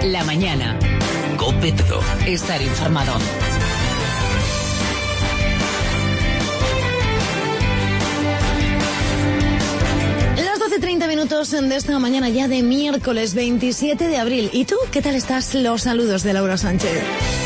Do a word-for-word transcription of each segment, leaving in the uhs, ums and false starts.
La mañana. COPE Todo. Estar informado. Las doce treinta minutos de esta mañana ya de miércoles veintisiete de abril. ¿Y tú qué tal estás? Los saludos de Laura Sánchez.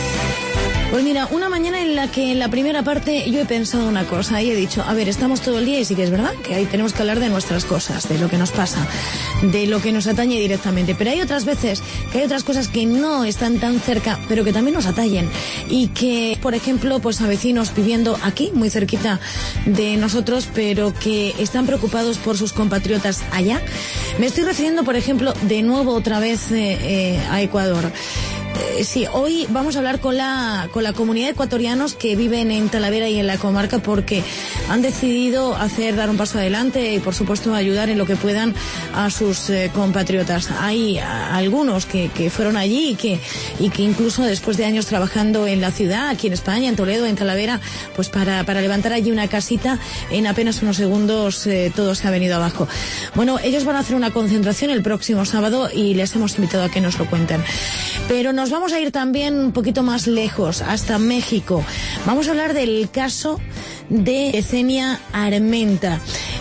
Pues mira, una mañana en la que en la primera parte yo he pensado una cosa y he dicho, a ver, estamos todo el día y sí que es verdad que ahí tenemos que hablar de nuestras cosas, de lo que nos pasa, de lo que nos atañe directamente. Pero hay otras veces que hay otras cosas que no están tan cerca, pero que también nos atañen y que, por ejemplo, pues a vecinos viviendo aquí, muy cerquita de nosotros, pero que están preocupados por sus compatriotas allá. Me estoy refiriendo, por ejemplo, de nuevo otra vez eh, eh, a Ecuador. Eh, sí, hoy vamos a hablar con la con la comunidad de ecuatorianos que viven en Talavera y en la comarca porque han decidido hacer, dar un paso adelante y por supuesto ayudar en lo que puedan a sus eh, compatriotas. Hay a, algunos que, que fueron allí y que, y que incluso después de años trabajando en la ciudad, aquí en España, en Toledo, en Talavera, pues para, para levantar allí una casita, en apenas unos segundos eh, todo se ha venido abajo. Bueno, ellos van a hacer una concentración el próximo sábado y les hemos invitado a que nos lo cuenten. Pero nos vamos a ir también un poquito más lejos, hasta México. Vamos a hablar del caso de Yesenia Armenta.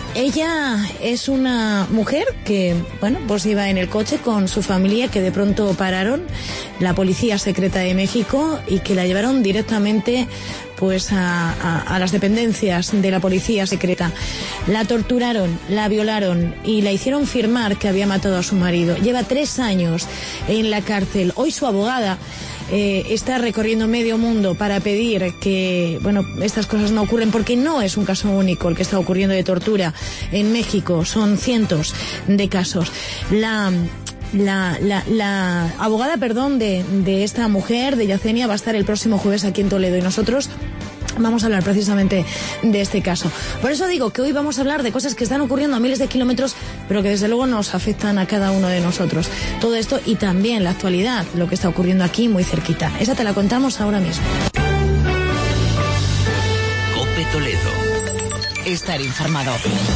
Ella es una mujer que, bueno, pues iba en el coche con su familia, que de pronto pararon la policía secreta de México y que la llevaron directamente pues a, a, a las dependencias de la policía secreta. La torturaron, la violaron y la hicieron firmar que había matado a su marido. Lleva tres años en la cárcel. Hoy su abogada eh, está recorriendo medio mundo para pedir que, bueno, estas cosas no ocurren, porque no es un caso único el que está ocurriendo de tortura en México. Son cientos de casos. La... La, la, la abogada, perdón, de, de esta mujer, de Yesenia, va a estar el próximo jueves aquí en Toledo y nosotros vamos a hablar precisamente de este caso. Por eso digo que hoy vamos a hablar de cosas que están ocurriendo a miles de kilómetros, pero que desde luego nos afectan a cada uno de nosotros. Todo esto y también la actualidad, lo que está ocurriendo aquí muy cerquita. Esa te la contamos ahora mismo. COPE Toledo. Estar informado.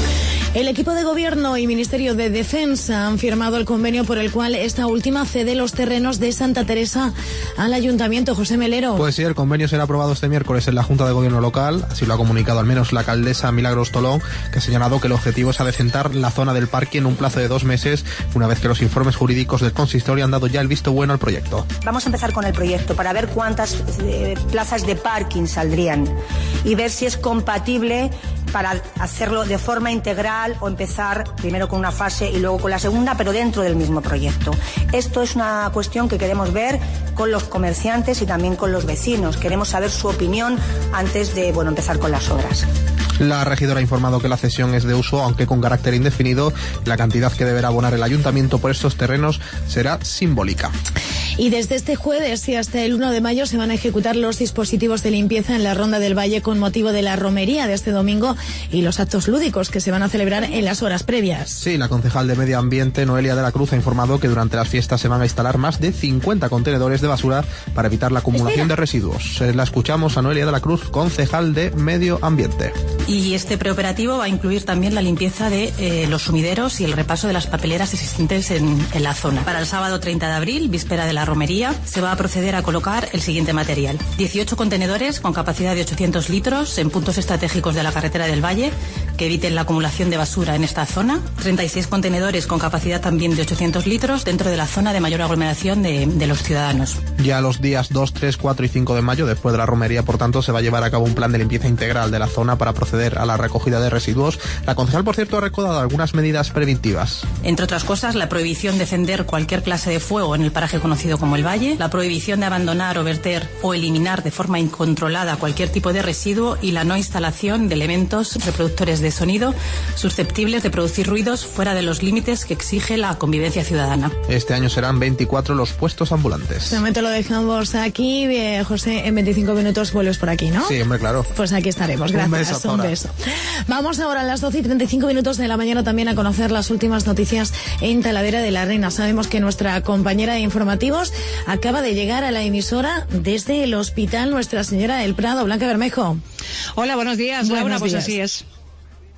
El equipo de gobierno y Ministerio de Defensa han firmado el convenio por el cual esta última cede los terrenos de Santa Teresa al Ayuntamiento. José Melero. Pues sí, el convenio será aprobado este miércoles en la Junta de Gobierno local, así lo ha comunicado al menos la alcaldesa Milagros Tolón, que ha señalado que el objetivo es adecentar la zona del parque en un plazo de dos meses, una vez que los informes jurídicos del consistorio han dado ya el visto bueno al proyecto. Vamos a empezar con el proyecto para ver cuántas eh, plazas de parking saldrían y ver si es compatible para hacerlo de forma integral o empezar primero con una fase y luego con la segunda, pero dentro del mismo proyecto. Esto es una cuestión que queremos ver con los comerciantes y también con los vecinos. Queremos saber su opinión antes de, bueno, empezar con las obras. La regidora ha informado que la cesión es de uso, aunque con carácter indefinido. La cantidad que deberá abonar el ayuntamiento por estos terrenos será simbólica. Y desde este jueves y hasta el uno de mayo se van a ejecutar los dispositivos de limpieza en la Ronda del Valle con motivo de la romería de este domingo y los actos lúdicos que se van a celebrar en las horas previas. Sí, la concejal de Medio Ambiente, Noelia de la Cruz, ha informado que durante las fiestas se van a instalar más de cincuenta contenedores de basura para evitar la acumulación Espera. de residuos. La escuchamos a Noelia de la Cruz, concejal de Medio Ambiente. Y este preoperativo va a incluir también la limpieza de eh, los sumideros y el repaso de las papeleras existentes en, en la zona. Para el sábado treinta de abril, víspera de la romería, se va a proceder a colocar el siguiente material: dieciocho contenedores con capacidad de ochocientos litros en puntos estratégicos de la carretera del Valle que eviten la acumulación de basura en esta zona, treinta y seis contenedores con capacidad también de ochocientos litros dentro de la zona de mayor aglomeración de, de los ciudadanos. Ya los días dos, tres, cuatro y cinco de mayo, después de la romería, por tanto, se va a llevar a cabo un plan de limpieza integral de la zona para proceder a la recogida de residuos. La concejal, por cierto, ha recordado algunas medidas preventivas. Entre otras cosas, la prohibición de encender cualquier clase de fuego en el paraje conocido como el Valle, la prohibición de abandonar o verter o eliminar de forma incontrolada cualquier tipo de residuo y la no instalación de elementos reproductores de sonido susceptibles de producir ruidos fuera de los límites que exige la convivencia ciudadana. Este año serán veinticuatro los puestos ambulantes. De momento lo dejamos aquí. Eh, José, en veinticinco minutos vuelves por aquí, ¿no? Sí, hombre, claro. Pues aquí estaremos. Gracias. Un beso. Un beso. Vamos ahora a las doce y treinta y cinco minutos de la mañana también a conocer las últimas noticias en Talavera de la Reina. Sabemos que nuestra compañera de informativos acaba de llegar a la emisora desde el Hospital Nuestra Señora del Prado. Blanca Bermejo. Hola, buenos días, buenos Laura. días. Pues así es.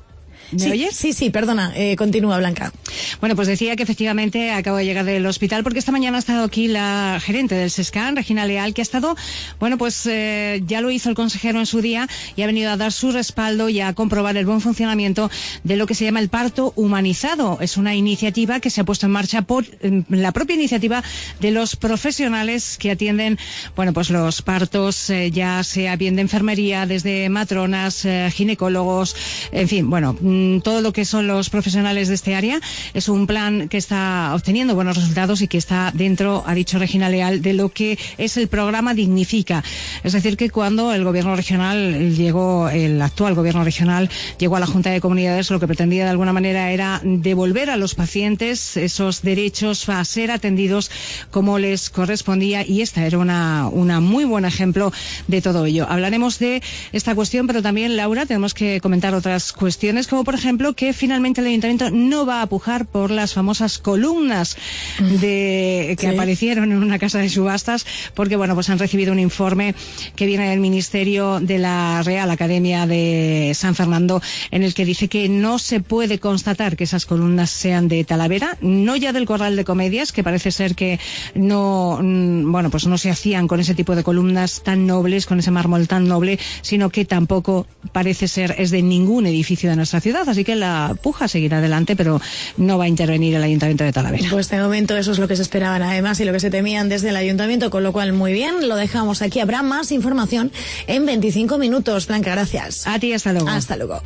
¿Me sí, oyes? Sí, sí, perdona, eh, continúa, Blanca. Bueno, pues decía que efectivamente acabo de llegar del hospital porque esta mañana ha estado aquí la gerente del SESCAN, Regina Leal, que ha estado, bueno, pues eh, ya lo hizo el consejero en su día y ha venido a dar su respaldo y a comprobar el buen funcionamiento de lo que se llama el parto humanizado. Es una iniciativa que se ha puesto en marcha por eh, la propia iniciativa de los profesionales que atienden, bueno, pues los partos, eh, ya sea bien de enfermería, desde matronas, eh, ginecólogos, en fin, bueno, mmm, todo lo que son los profesionales de este área. Es un plan que está obteniendo buenos resultados y que está dentro, ha dicho Regina Leal, de lo que es el programa Dignifica. Es decir, que cuando el gobierno regional llegó, el actual gobierno regional llegó a la Junta de Comunidades, lo que pretendía de alguna manera era devolver a los pacientes esos derechos a ser atendidos como les correspondía, y esta era una, una muy buen ejemplo de todo ello. Hablaremos de esta cuestión, pero también, Laura, tenemos que comentar otras cuestiones, como por ejemplo que finalmente el Ayuntamiento no va a pujar por las famosas columnas de que sí. aparecieron en una casa de subastas, porque bueno, pues han recibido un informe que viene del Ministerio de la Real Academia de San Fernando, en el que dice que no se puede constatar que esas columnas sean de Talavera, no ya del Corral de Comedias, que parece ser que no, bueno, pues no se hacían con ese tipo de columnas tan nobles, con ese mármol tan noble, sino que tampoco parece ser es de ningún edificio de nuestra ciudad, así que la puja seguirá adelante, pero no va a intervenir el Ayuntamiento de Talavera. Pues de momento eso es lo que se esperaban además y lo que se temían desde el Ayuntamiento, con lo cual muy bien, lo dejamos aquí. Habrá más información en veinticinco minutos. Blanca, gracias. A ti, hasta luego. Hasta luego.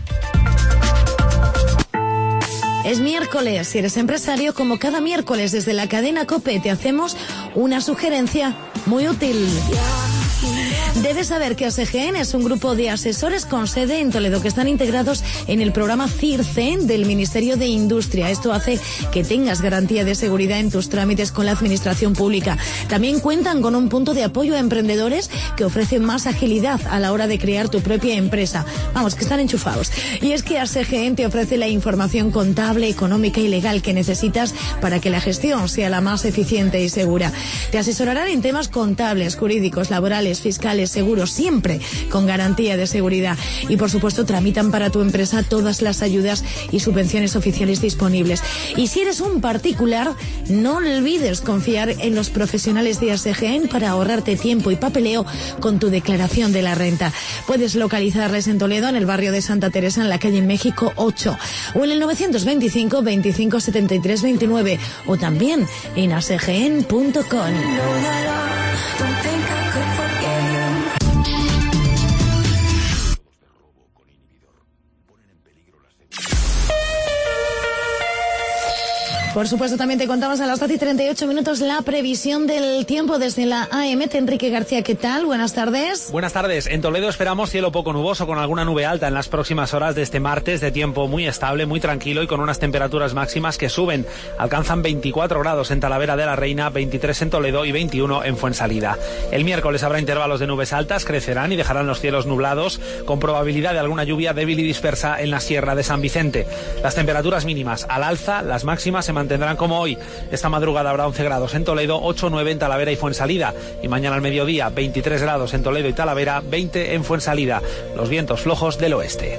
Es miércoles, si eres empresario, como cada miércoles desde la cadena COPE te hacemos una sugerencia muy útil. Debes saber que A S G N es un grupo de asesores con sede en Toledo que están integrados en el programa CIRCE del Ministerio de Industria. Esto hace que tengas garantía de seguridad en tus trámites con la administración pública. También cuentan con un punto de apoyo a emprendedores que ofrece más agilidad a la hora de crear tu propia empresa. Vamos, que están enchufados. Y es que A S G N te ofrece la información contable, económica y legal que necesitas para que la gestión sea la más eficiente y segura. Te asesorarán en temas contables, jurídicos, laborales, fiscales, seguros, siempre con garantía de seguridad. Y por supuesto tramitan para tu empresa todas las ayudas y subvenciones oficiales disponibles. Y si eres un particular, no olvides confiar en los profesionales de A S G N para ahorrarte tiempo y papeleo con tu declaración de la renta. Puedes localizarles en Toledo, en el barrio de Santa Teresa, en la calle México ocho, o en el novecientos veinticinco, veinticinco, setenta y tres, veintinueve, o también en a s g n punto com. Por supuesto, también te contamos a las doce y treinta y ocho minutos la previsión del tiempo desde la A M. Enrique García, ¿qué tal? Buenas tardes. Buenas tardes. En Toledo esperamos cielo poco nuboso con alguna nube alta en las próximas horas de este martes, de tiempo muy estable, muy tranquilo y con unas temperaturas máximas que suben. Alcanzan veinticuatro grados en Talavera de la Reina, veintitrés en Toledo y veintiuno en Fuensalida. El miércoles habrá intervalos de nubes altas, crecerán y dejarán los cielos nublados, con probabilidad de alguna lluvia débil y dispersa en la Sierra de San Vicente. Las temperaturas mínimas al alza, las máximas se mantendrán como hoy. Esta madrugada habrá once grados en Toledo, ocho, nueve en Talavera y Fuensalida. Y mañana al mediodía, veintitrés grados en Toledo y Talavera, veinte en Fuensalida. Los vientos flojos del oeste.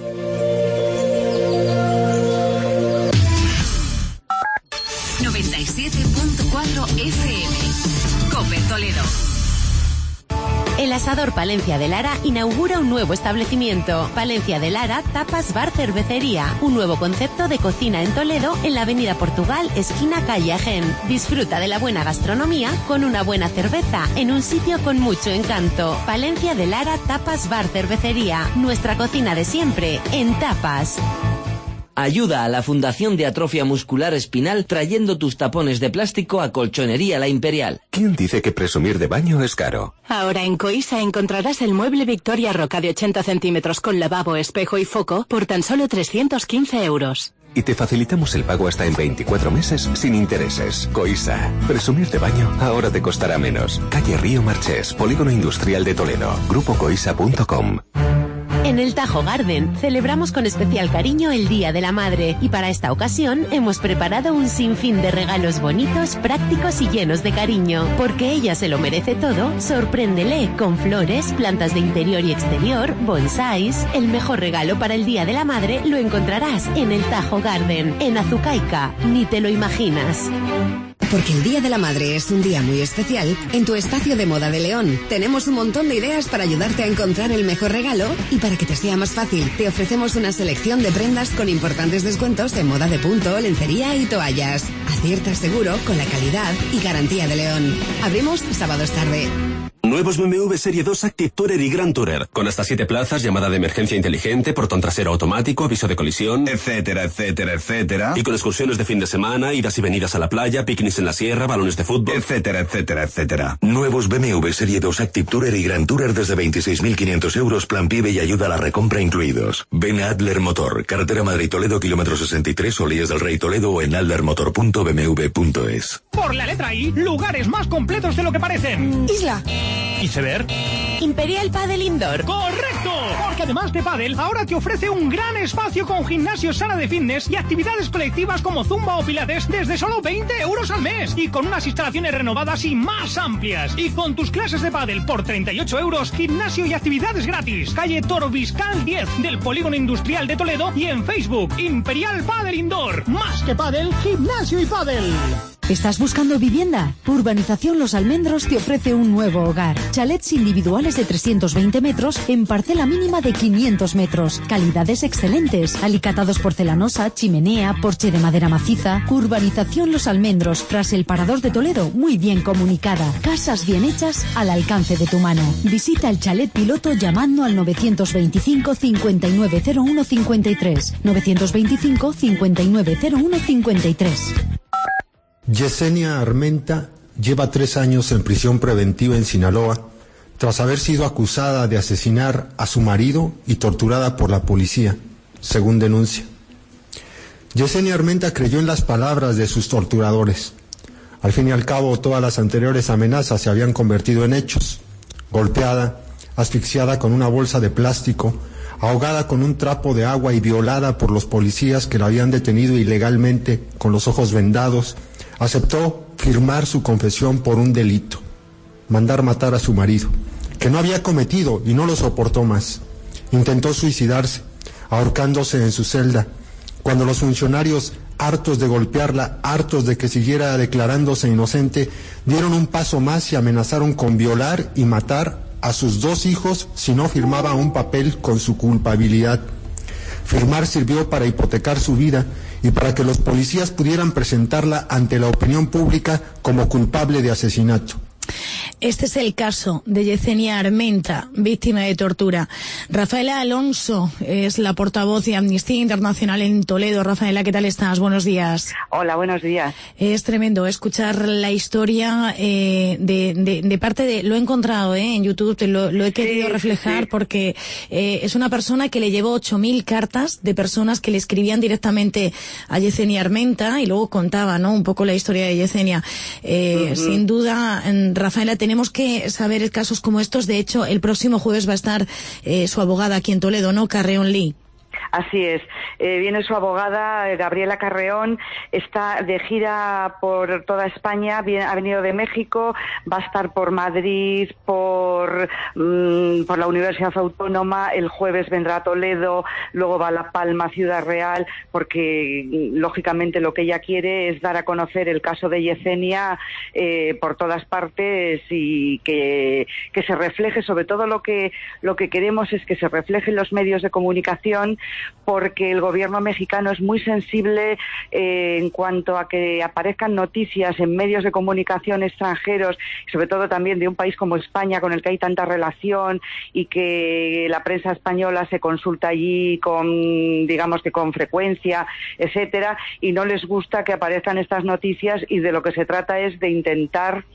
noventa y siete punto cuatro F M. COPE Toledo. El Asador Palencia de Lara inaugura un nuevo establecimiento. Palencia de Lara Tapas Bar Cervecería. Un nuevo concepto de cocina en Toledo, en la avenida Portugal, esquina calle Agen. Disfruta de la buena gastronomía con una buena cerveza en un sitio con mucho encanto. Palencia de Lara Tapas Bar Cervecería. Nuestra cocina de siempre en tapas. Ayuda a la Fundación de Atrofia Muscular Espinal trayendo tus tapones de plástico a Colchonería La Imperial. ¿Quién dice que presumir de baño es caro? Ahora en Coisa encontrarás el mueble Victoria Roca de ochenta centímetros con lavabo, espejo y foco por tan solo trescientos quince euros. Y te facilitamos el pago hasta en veinticuatro meses sin intereses. Coisa. Presumir de baño ahora te costará menos. Calle Río Marchés, Polígono Industrial de Toledo. Grupo coisa punto com. En el Tajo Garden celebramos con especial cariño el Día de la Madre y para esta ocasión hemos preparado un sinfín de regalos bonitos, prácticos y llenos de cariño. Porque ella se lo merece todo, sorpréndele con flores, plantas de interior y exterior, bonsáis. El mejor regalo para el Día de la Madre lo encontrarás en el Tajo Garden, en Azucaica. Ni te lo imaginas. Porque el Día de la Madre es un día muy especial, en tu espacio de moda de León tenemos un montón de ideas para ayudarte a encontrar el mejor regalo y para que te sea más fácil, te ofrecemos una selección de prendas con importantes descuentos en moda de punto, lencería y toallas. Acierta seguro con la calidad y garantía de León. Abrimos sábados tarde. Nuevos B M W Serie dos Active Tourer y Grand Tourer, con hasta siete plazas, llamada de emergencia inteligente, portón trasero automático, aviso de colisión, etcétera, etcétera, etcétera. Y con excursiones de fin de semana, idas y venidas a la playa, picnics en la sierra, balones de fútbol, etcétera, etcétera, etcétera. Nuevos B M W Serie dos Active Tourer y Grand Tourer desde veintiséis mil quinientos euros, plan PIB y ayuda a la recompra incluidos. Ven a Adler Motor, carretera Madrid-Toledo, kilómetro sesenta y tres, Olías del Rey Toledo o en adlermotor punto b m w punto es. Por la letra I, lugares más completos de lo que parecen. Isla. Iceberg. Imperial Padel Indoor. ¡Correcto! Porque además de pádel, ahora te ofrece un gran espacio con gimnasio, sala de fitness y actividades colectivas como zumba o pilates desde solo veinte euros al mes. Y con unas instalaciones renovadas y más amplias. Y con tus clases de pádel por treinta y ocho euros, gimnasio y actividades gratis. Calle Toro Viscal diez del Polígono Industrial de Toledo y en Facebook, Imperial Padel Indoor. Más que pádel, gimnasio y pádel. ¿Estás buscando vivienda? Urbanización Los Almendros te ofrece un nuevo hogar. Chalets individuales de trescientos veinte metros en parcela mínima de quinientos metros. Calidades excelentes. Alicatados porcelanosa, chimenea, porche de madera maciza. Urbanización Los Almendros, tras el Parador de Toledo, muy bien comunicada. Casas bien hechas al alcance de tu mano. Visita el chalet piloto llamando al novecientos veinticinco, cincuenta y nueve cero uno cincuenta y tres. novecientos veinticinco, cincuenta y nueve cero uno cincuenta y tres. Yesenia Armenta lleva tres años en prisión preventiva en Sinaloa tras haber sido acusada de asesinar a su marido y torturada por la policía, según denuncia. Yesenia Armenta creyó en las palabras de sus torturadores. Al fin y al cabo, todas las anteriores amenazas se habían convertido en hechos. Golpeada, asfixiada con una bolsa de plástico, ahogada con un trapo de agua y violada por los policías que la habían detenido ilegalmente con los ojos vendados, aceptó firmar su confesión por un delito: mandar matar a su marido, que no había cometido y no lo soportó más. Intentó suicidarse, ahorcándose en su celda, cuando los funcionarios, hartos de golpearla, hartos de que siguiera declarándose inocente, dieron un paso más y amenazaron con violar y matar a sus dos hijos si no firmaba un papel con su culpabilidad. Firmar sirvió para hipotecar su vida y para que los policías pudieran presentarla ante la opinión pública como culpable de asesinato. Este es el caso de Yesenia Armenta, víctima de tortura. Rafaela Alonso es la portavoz de Amnistía Internacional en Toledo. Rafaela, ¿qué tal estás? Buenos días. Hola, buenos días. Es tremendo escuchar la historia eh, de, de, de parte de... Lo he encontrado eh, en YouTube, te lo, lo he querido sí, reflejar sí. porque eh, es una persona que le llevó ocho mil cartas de personas que le escribían directamente a Yesenia Armenta y luego contaba, ¿no?, un poco la historia de Yesenia. Eh, uh-huh. Sin duda, Rafaela, tenemos que saber casos como estos. De hecho, el próximo jueves va a estar eh, su abogada aquí en Toledo, ¿no?, Carreón Lee. Así es. Eh, viene su abogada, Gabriela Carreón, está de gira por toda España, viene, ha venido de México, va a estar por Madrid, por, mmm, por la Universidad Autónoma, el jueves vendrá a Toledo, luego va a La Palma, Ciudad Real, porque lógicamente lo que ella quiere es dar a conocer el caso de Yesenia eh, por todas partes y que, que se refleje, sobre todo lo que, lo que queremos es que se refleje en los medios de comunicación, porque el gobierno mexicano es muy sensible eh, en cuanto a que aparezcan noticias en medios de comunicación extranjeros, sobre todo también de un país como España, con el que hay tanta relación y que la prensa española se consulta allí con, digamos que con frecuencia, etcétera, y no les gusta que aparezcan estas noticias, y de lo que se trata es de intentar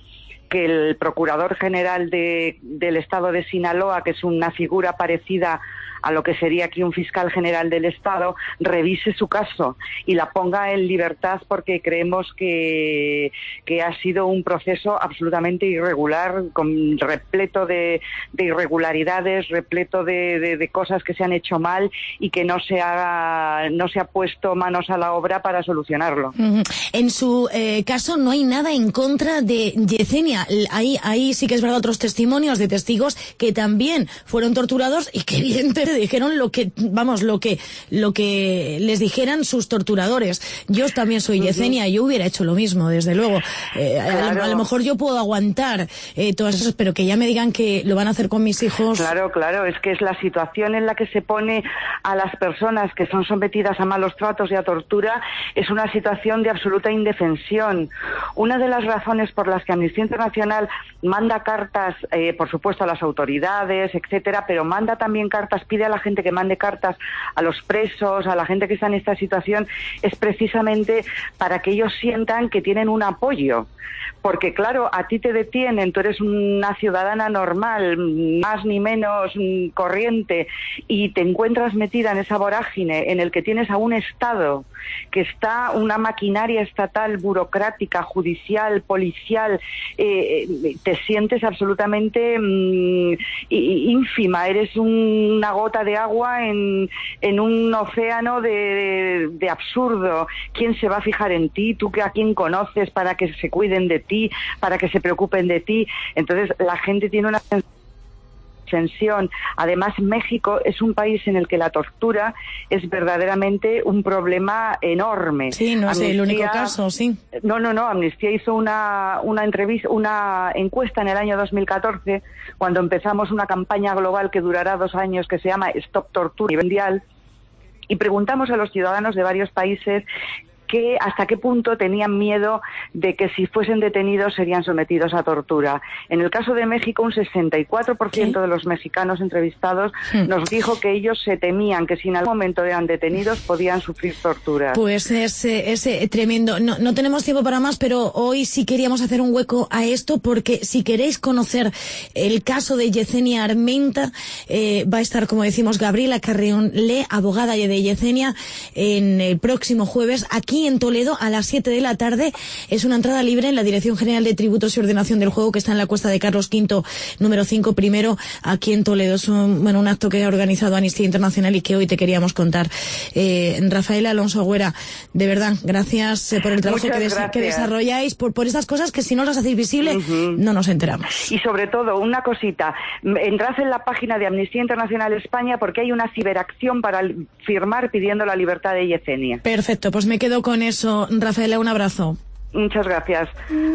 que el Procurador General de, del Estado de Sinaloa, que es una figura parecida a lo que sería aquí un fiscal general del Estado, revise su caso y la ponga en libertad, porque creemos que, que ha sido un proceso absolutamente irregular, con repleto de, de irregularidades, repleto de, de, de cosas que se han hecho mal y que no se ha, no se ha puesto manos a la obra para solucionarlo. En su eh, caso no hay nada en contra de Yesenia. Ahí, ahí sí que es verdad otros testimonios de testigos que también fueron torturados y que evidentemente dijeron lo que, vamos, lo que lo que les dijeran sus torturadores. Yo también soy Yesenia, yo hubiera hecho lo mismo, desde luego. Eh, claro. a, a lo mejor yo puedo aguantar eh, todas esas, pero que ya me digan que lo van a hacer con mis hijos. Claro, claro, es que es la situación en la que se pone a las personas que son sometidas a malos tratos y a tortura, es una situación de absoluta indefensión. Una de las razones por las que Amnistía Internacional manda cartas, eh, por supuesto a las autoridades, etcétera, pero manda también cartas, pide a la gente que mande cartas a los presos, a la gente que está en esta situación, es precisamente para que ellos sientan que tienen un apoyo. Porque claro, a ti te detienen, tú eres una ciudadana normal, más ni menos corriente, y te encuentras metida en esa vorágine en el que tienes a un Estado que está, una maquinaria estatal, burocrática, judicial, policial, eh, te sientes absolutamente mm, ínfima, eres una gota de agua en, en un océano de, de, de absurdo. ¿Quién se va a fijar en ti? ¿Tú a quién conoces para que se cuiden de ti, para que se preocupen de ti? Entonces la gente tiene una tensión. Además, México es un país en el que la tortura es verdaderamente un problema enorme. Sí, no Amnistía, es el único caso, sí. No, no, no. Amnistía hizo una una entrevista, una encuesta en el año dos mil catorce, cuando empezamos una campaña global que durará dos años, que se llama Stop Tortura Mundial, y preguntamos a los ciudadanos de varios países que hasta qué punto tenían miedo de que si fuesen detenidos serían sometidos a tortura. En el caso de México, un sesenta y cuatro por ciento ¿Sí? de los mexicanos entrevistados hmm. nos dijo que ellos se temían que si en algún momento eran detenidos podían sufrir tortura. Pues es, es, es tremendo. No, no tenemos tiempo para más, pero hoy sí queríamos hacer un hueco a esto, porque si queréis conocer el caso de Yesenia Armenta, eh, va a estar, como decimos, Gabriela Carreón Le, abogada de Yesenia, en el próximo jueves aquí en Toledo a las siete de la tarde. Es una entrada libre en la Dirección General de Tributos y Ordenación del Juego, que está en la Cuesta de Carlos Quinto, número cinco primero, aquí en Toledo. Es un, bueno, un acto que ha organizado Amnistía Internacional y que hoy te queríamos contar. Eh, Rafael Alonso Agüera, de verdad, gracias por el trabajo que, des que desarrolláis, por, por estas cosas que si no las hacéis visibles, uh-huh. no nos enteramos. Y sobre todo, una cosita, entrad en la página de Amnistía Internacional España, porque hay una ciberacción para firmar pidiendo la libertad de Yesenia. Perfecto, pues me quedo con eso. Rafaela, un abrazo. Muchas gracias.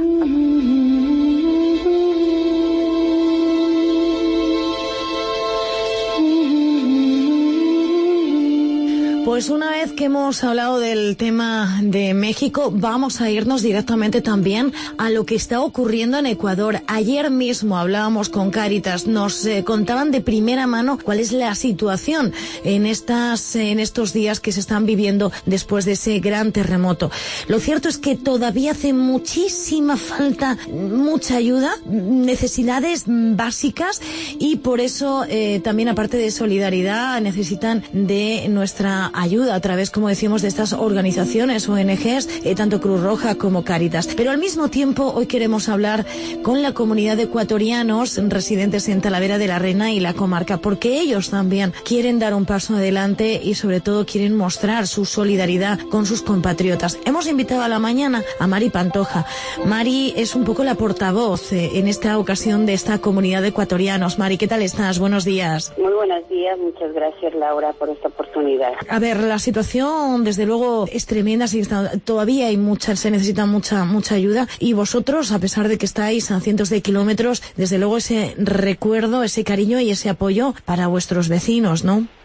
Pues una vez que hemos hablado del tema de México, vamos a irnos directamente también a lo que está ocurriendo en Ecuador. Ayer mismo hablábamos con Cáritas, nos eh, contaban de primera mano cuál es la situación en estas en estos días que se están viviendo después de ese gran terremoto. Lo cierto es que todavía hace muchísima falta, mucha ayuda, necesidades básicas, y por eso eh, también, aparte de solidaridad, necesitan de nuestra ayuda a través, como decimos, de estas organizaciones, O N Ges, eh, tanto Cruz Roja como Cáritas. Pero al mismo tiempo, hoy queremos hablar con la comunidad de ecuatorianos residentes en Talavera de la Reina y la comarca, porque ellos también quieren dar un paso adelante y sobre todo quieren mostrar su solidaridad con sus compatriotas. Hemos invitado a la mañana a Mari Pantoja. Mari es un poco la portavoz eh, en esta ocasión de esta comunidad de ecuatorianos. Mari, ¿qué tal estás? Buenos días. Muy buenos días, muchas gracias, Laura, por esta oportunidad. A ver, la situación desde luego es tremenda, todavía hay mucha, se necesita mucha mucha ayuda, y vosotros, a pesar de que estáis a cientos de kilómetros, desde luego ese recuerdo, ese cariño y ese apoyo para vuestros vecinos, ¿no?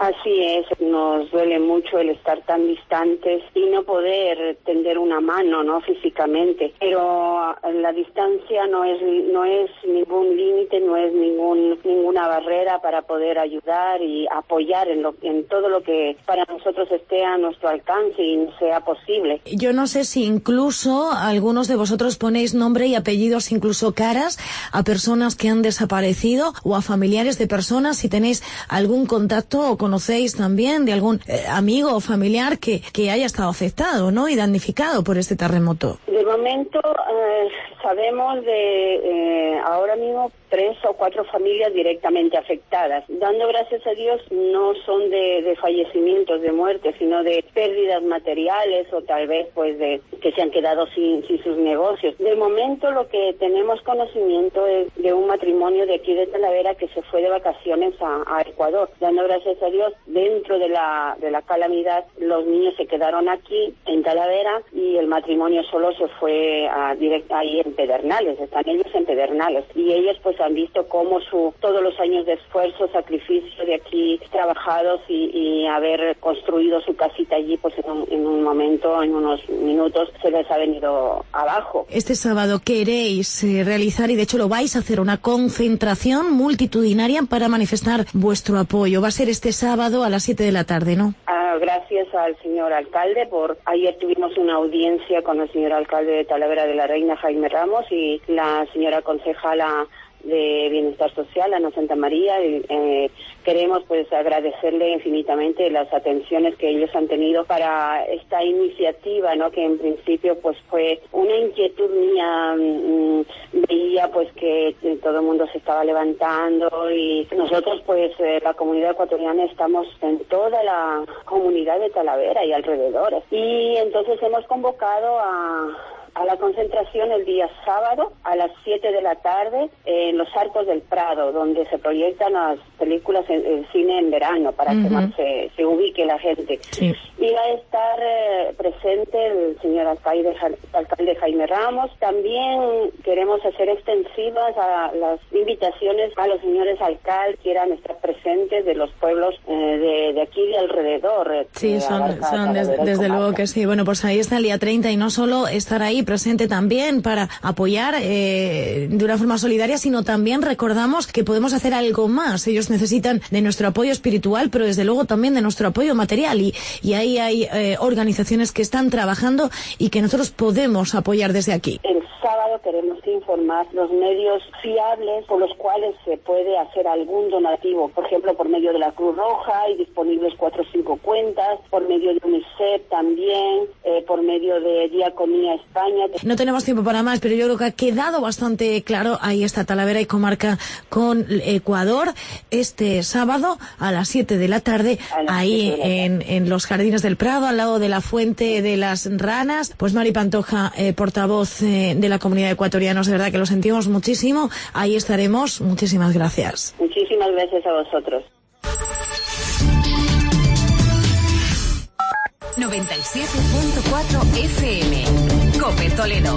Así es, nos duele mucho el estar tan distantes y no poder tender una mano, ¿no? Físicamente, pero la distancia no es no es ningún límite, no es ningún ninguna barrera para poder ayudar y apoyar en lo en todo lo que para nosotros esté a nuestro alcance y sea posible. Yo no sé si incluso algunos de vosotros ponéis nombre y apellidos, incluso caras, a personas que han desaparecido o a familiares de personas, si tenéis algún contacto o conocéis también de algún eh, amigo o familiar que, que haya estado afectado, ¿no? Y damnificado por este terremoto. De momento eh, sabemos de eh, ahora mismo tres o cuatro familias directamente afectadas. Dando gracias a Dios, no son de, de fallecimientos, de muertes, sino de pérdidas materiales o tal vez pues de que se han quedado sin, sin sus negocios. De momento lo que tenemos conocimiento es de un matrimonio de aquí de Talavera que se fue de vacaciones a, a Ecuador. Dando gracias a Dios, dentro de la, de la calamidad, los niños se quedaron aquí en Talavera y el matrimonio solo se fue a direct, ahí en Pedernales. Están ellos en Pedernales y ellos pues han visto cómo su todos los años de esfuerzo, sacrificio de aquí trabajados y, y haber construido su casita allí, pues en un, en un momento, en unos minutos, se les ha venido abajo. Este sábado queréis eh, realizar, y de hecho lo vais a hacer, una concentración multitudinaria para manifestar vuestro apoyo. Va a ser este sábado a las siete de la tarde, ¿no? Ah, gracias al señor alcalde por... Ayer tuvimos una audiencia con el señor alcalde de Talavera de la Reina, Jaime Ramos, y la señora concejala de Bienestar Social, Ana Santa María. Y, eh, queremos pues agradecerle infinitamente las atenciones que ellos han tenido para esta iniciativa, ¿no? Que en principio pues fue una inquietud mía. Mmm, veía pues que todo el mundo se estaba levantando y nosotros pues eh, la comunidad ecuatoriana estamos en toda la comunidad de Talavera y alrededores, y entonces hemos convocado a a la concentración el día sábado a las siete de la tarde en los Arcos del Prado, donde se proyectan las películas en, en cine en verano para uh-huh. que más se, se ubique la gente. Sí. Y va a estar eh, presente el señor alcalde, alcalde Jaime Ramos. También queremos hacer extensivas a las invitaciones a los señores alcaldes que quieran estar presentes de los pueblos eh, de, de aquí de alrededor. Sí, eh, son, son desde, desde luego que sí. Bueno, pues ahí está el día treinta, y no solo estar ahí presente también para apoyar eh, de una forma solidaria, sino también recordamos que podemos hacer algo más. Ellos necesitan de nuestro apoyo espiritual, pero desde luego también de nuestro apoyo material, y, y ahí hay eh, organizaciones que están trabajando y que nosotros podemos apoyar desde aquí. El sábado queremos informar los medios fiables por los cuales se puede hacer algún donativo, por ejemplo por medio de la Cruz Roja, hay disponibles cuatro o cinco cuentas, por medio de UNICEF también, eh, por medio de Diaconía España. No tenemos tiempo para más, pero yo creo que ha quedado bastante claro. Ahí está Talavera y comarca con Ecuador este sábado a las siete de la tarde, ahí en, en los Jardines del Prado, al lado de la Fuente de las Ranas. Pues Mari Pantoja, eh, portavoz eh, de la comunidad de ecuatorianos, de verdad que lo sentimos muchísimo. Ahí estaremos. Muchísimas gracias. Muchísimas gracias a vosotros. noventa y siete punto cuatro F M. COPE Toledo.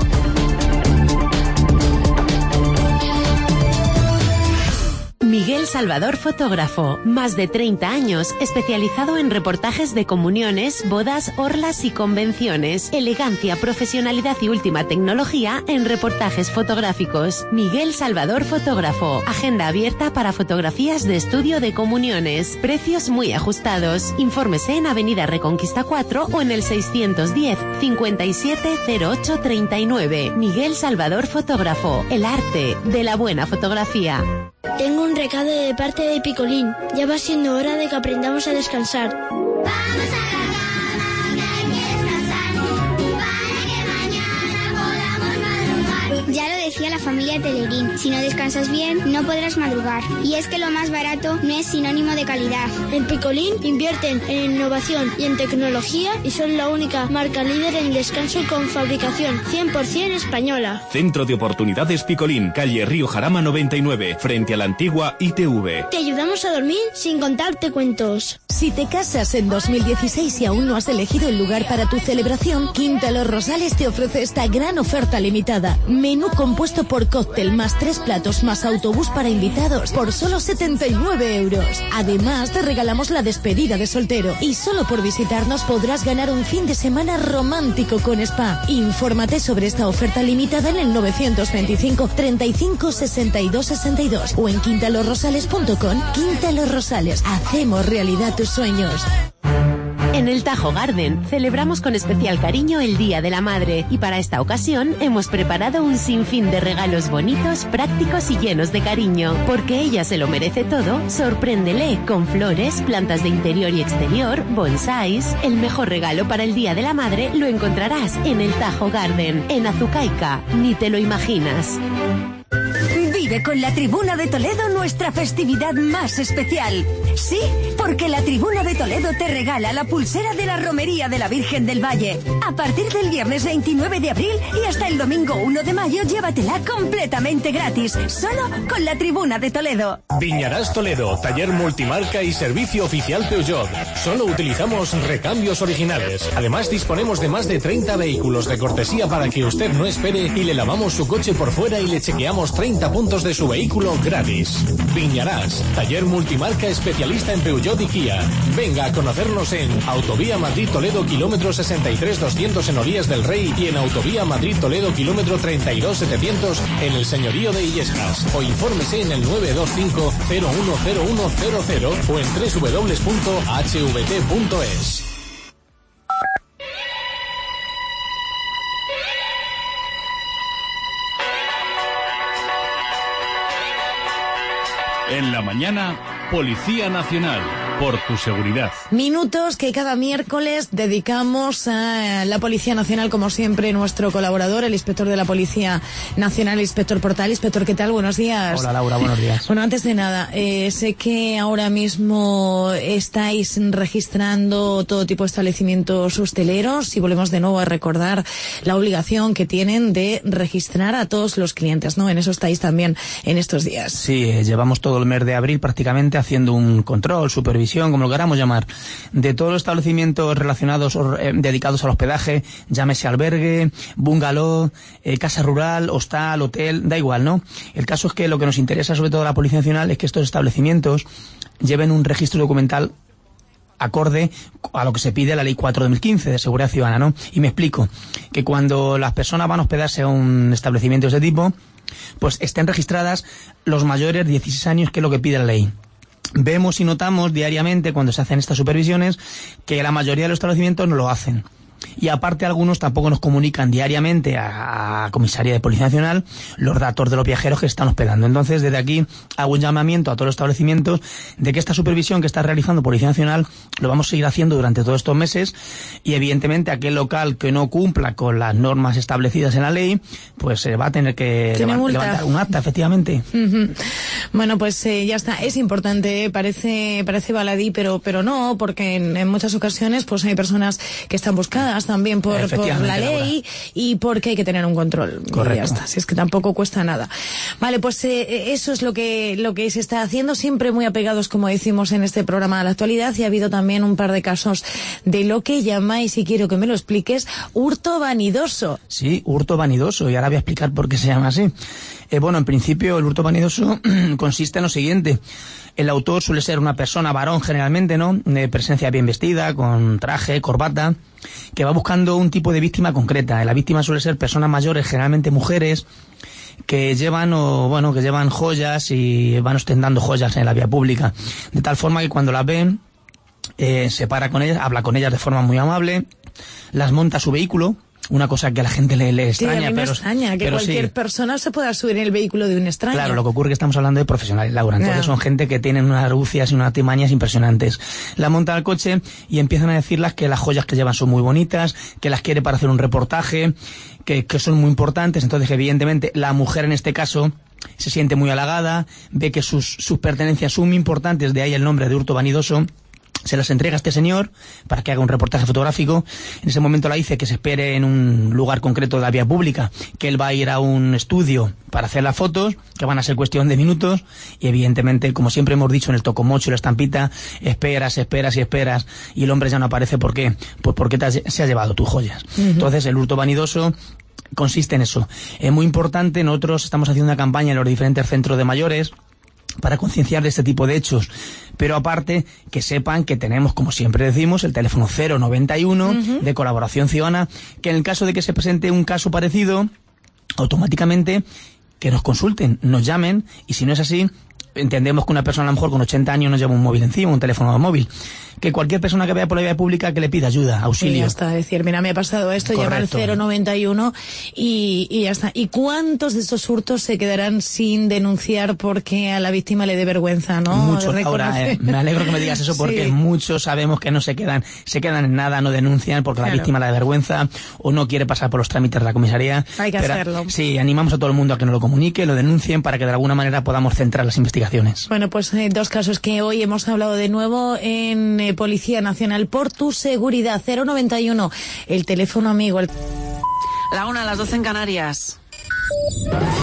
Miguel Salvador, fotógrafo. Más de treinta años, especializado en reportajes de comuniones, bodas, orlas y convenciones. Elegancia, profesionalidad y última tecnología en reportajes fotográficos. Miguel Salvador, fotógrafo. Agenda abierta para fotografías de estudio de comuniones. Precios muy ajustados. Infórmese en Avenida Reconquista cuatro o en el seiscientos diez, cincuenta y siete cero ocho treinta y nueve. Miguel Salvador, fotógrafo. El arte de la buena fotografía. Tengo un recado de parte de Picolín. Ya va siendo hora de que aprendamos a descansar. Vamos a la cama, que hay que descansar, para que mañana podamos madrugar. Ya lo decía la familia Telerín, si no descansas bien, no podrás madrugar. Y es que lo más barato no es sinónimo de calidad. En Picolín invierten en innovación y en tecnología y son la única marca líder en descanso con fabricación cien por ciento española. Centro de Oportunidades Picolín, calle Río Jarama noventa y nueve, frente a la antigua I T V. Te ayudamos a dormir sin contarte cuentos. Si te casas en dos mil dieciséis y aún no has elegido el lugar para tu celebración, Quinta Los Rosales te ofrece esta gran oferta limitada. Menú compuesto compuesto por cóctel más tres platos más autobús para invitados por solo setenta y nueve euros. Además, te regalamos la despedida de soltero y solo por visitarnos podrás ganar un fin de semana romántico con spa. Infórmate sobre esta oferta limitada en el novecientos veinticinco treinta y cinco sesenta y dos sesenta y dos o en quintalosrosales punto com. Quinta Los Rosales, hacemos realidad tus sueños. En el Tajo Garden celebramos con especial cariño el Día de la Madre y para esta ocasión hemos preparado un sinfín de regalos bonitos, prácticos y llenos de cariño. Porque ella se lo merece todo, sorpréndele con flores, plantas de interior y exterior, bonsáis. El mejor regalo para el Día de la Madre lo encontrarás en el Tajo Garden, en Azucaica, ni te lo imaginas. Vive con la Tribuna de Toledo nuestra festividad más especial. Sí, porque la Tribuna de Toledo te regala la pulsera de la Romería de la Virgen del Valle. A partir del viernes veintinueve de abril y hasta el domingo uno de mayo, llévatela completamente gratis, solo con la Tribuna de Toledo. Viñarás Toledo, taller multimarca y servicio oficial Peugeot. Solo utilizamos recambios originales. Además, disponemos de más de treinta vehículos de cortesía para que usted no espere y le lavamos su coche por fuera y le chequeamos treinta puntos de su vehículo gratis. Viñarás, taller multimarca especialista en Peugeot y Kia. Venga a conocernos en Autovía Madrid-Toledo, kilómetro sesenta y tres doscientos en Olías del Rey y en Autovía Madrid-Toledo, kilómetro treinta y dos setecientos en el Señorío de Illescas. O infórmese en el nueve dos cinco cero uno cero uno cero cero o en doble u doble u doble u punto h v t punto es. En la mañana, Policía Nacional, por tu seguridad. Minutos que cada miércoles dedicamos a la Policía Nacional, como siempre, nuestro colaborador, el inspector de la Policía Nacional, el inspector Portal. Inspector, ¿qué tal? Buenos días. Hola, Laura, buenos días. Bueno, antes de nada, eh, sé que ahora mismo estáis registrando todo tipo de establecimientos hosteleros y volvemos de nuevo a recordar la obligación que tienen de registrar a todos los clientes, ¿no? En eso estáis también en estos días. Sí, eh, llevamos todo el mes de abril prácticamente haciendo un control, supervisión, como lo queramos llamar, de todos los establecimientos relacionados o eh, dedicados al hospedaje, llámese albergue, bungalow, eh, casa rural, hostal, hotel, da igual, ¿no? El caso es que lo que nos interesa sobre todo a la Policía Nacional es que estos establecimientos lleven un registro documental acorde a lo que se pide la Ley cuatro de dos mil quince de Seguridad Ciudadana, ¿no? Y me explico, que cuando las personas van a hospedarse a un establecimiento de ese tipo, pues estén registradas los mayores de dieciséis años, que es lo que pide la ley. Vemos y notamos diariamente cuando se hacen estas supervisiones que la mayoría de los establecimientos no lo hacen. Y aparte algunos tampoco nos comunican diariamente a, a Comisaría de Policía Nacional los datos de los viajeros que están hospedando. Entonces, desde aquí hago un llamamiento a todos los establecimientos de que esta supervisión que está realizando Policía Nacional lo vamos a seguir haciendo durante todos estos meses y evidentemente aquel local que no cumpla con las normas establecidas en la ley, pues se eh, va a tener que leva levantar un acta, efectivamente. Uh-huh. Bueno, pues eh, ya está. Es importante, eh, parece parece baladí, pero pero no, porque en, en muchas ocasiones pues hay personas que están buscadas también por, por la ley, Laura, y porque hay que tener un control. Correcto. Y ya está, si es que tampoco cuesta nada. Vale, pues eh, eso es lo que lo que se está haciendo, siempre muy apegados, como decimos en este programa, a la actualidad, y ha habido también un par de casos de lo que llamáis, y quiero que me lo expliques, hurto vanidoso. Sí, hurto vanidoso, y ahora voy a explicar por qué se llama así. Eh, bueno, en principio el hurto vanidoso consiste en lo siguiente. El autor suele ser una persona varón generalmente, ¿no? De presencia bien vestida, con traje, corbata, que va buscando un tipo de víctima concreta. La víctima suele ser personas mayores, generalmente mujeres, que llevan o bueno, que llevan joyas y van ostentando joyas en la vía pública. De tal forma que cuando las ven, eh, se para con ellas, habla con ellas de forma muy amable, las monta a su vehículo. Una cosa que a la gente le, le extraña, sí, a mí me pero extraña que pero cualquier sí. persona se pueda subir en el vehículo de un extraño. Claro, lo que ocurre es que estamos hablando de profesionales, Laura. Entonces yeah. son gente que tienen unas argucias y unas artimañas impresionantes. La montan al coche y empiezan a decirles que las joyas que llevan son muy bonitas, que las quiere para hacer un reportaje, que, que son muy importantes. Entonces, evidentemente, la mujer en este caso se siente muy halagada, ve que sus, sus pertenencias son muy importantes, de ahí el nombre de hurto vanidoso. Se las entrega a este señor para que haga un reportaje fotográfico. En ese momento la dice que se espere en un lugar concreto de la vía pública, que él va a ir a un estudio para hacer las fotos, que van a ser cuestión de minutos, y evidentemente, como siempre hemos dicho en el tocomocho y la estampita, esperas, esperas y esperas, y el hombre ya no aparece. ¿Por qué? Pues porque te has, se ha llevado tus joyas. Uh-huh. Entonces el hurto vanidoso consiste en eso. Es muy importante, nosotros estamos haciendo una campaña en los diferentes centros de mayores para concienciar de este tipo de hechos, pero aparte que sepan que tenemos, como siempre decimos, el teléfono cero noventa y uno uh-huh. de colaboración ciudadana, que en el caso de que se presente un caso parecido, automáticamente que nos consulten, nos llamen, y si no es así, entendemos que una persona a lo mejor con ochenta años nos lleva un móvil encima, un teléfono móvil. Que cualquier persona que vaya por la vía pública que le pida ayuda, auxilio. Y ya está, decir, mira, me ha pasado esto, llama al cero noventa y uno y, y ya está. ¿Y cuántos de estos hurtos se quedarán sin denunciar porque a la víctima le dé vergüenza, no? Muchos. Ahora, eh, me alegro que me digas eso porque sí. muchos sabemos que no se quedan, se quedan en nada, no denuncian porque claro. la víctima le da vergüenza o no quiere pasar por los trámites de la comisaría. Hay que Pero, hacerlo. Sí, animamos a todo el mundo a que nos lo comunique, lo denuncien para que de alguna manera podamos centrar las investigaciones. Bueno, pues eh, dos casos que hoy hemos hablado de nuevo en eh, Policía Nacional. Por tu seguridad, cero noventa y uno, el teléfono amigo. El... La una a las doce en Canarias.